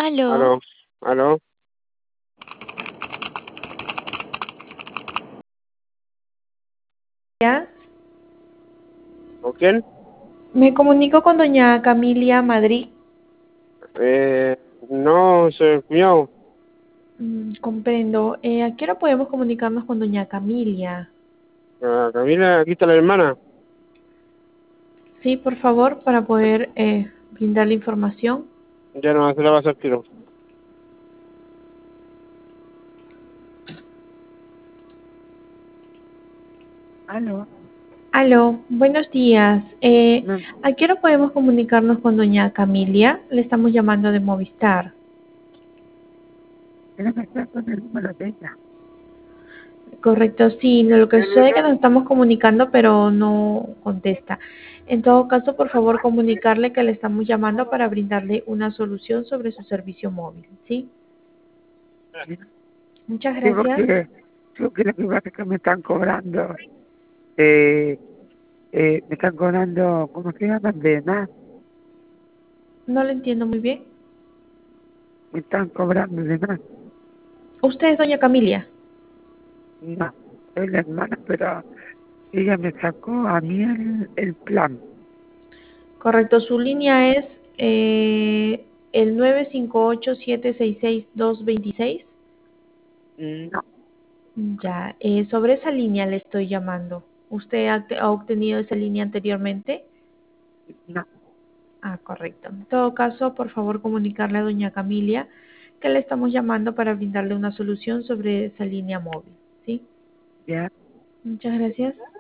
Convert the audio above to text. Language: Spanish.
Aló, Aló, aló, días. ¿con quién? Me comunico con doña Camilia Madrid. No, soy el cuñado. Comprendo. ¿A qué hora podemos comunicarnos con doña Camilia? Camila, aquí está la hermana. Sí, por favor, para poder brindar la información. Ya no se la va a hacer tiro. Aló, Aló, buenos días. no, ¿A qué hora podemos comunicarnos con doña Camilia? Le estamos llamando de Movistar. quiero que sea con el número de ella. Correcto, sí. Lo que sucede es que nos estamos comunicando, pero no contesta. En todo caso, por favor, comunicarle que le estamos llamando para brindarle una solución sobre su servicio móvil, ¿sí? Muchas Sí, gracias. porque lo que pasa es que me están cobrando, ¿cómo se llama? De más, No lo entiendo muy bien. me están cobrando de más. Usted es doña Camilia. No, soy la hermana, pero ella me sacó a mí el plan. Correcto, su línea es el 958-766-226. No, Ya, sobre esa línea le estoy llamando. ¿Usted ha obtenido esa línea anteriormente? no, Ah, correcto. En todo caso, por favor, comunicarle a doña Camilia que le estamos llamando para brindarle una solución sobre esa línea móvil, ¿sí? ya. Muchas gracias.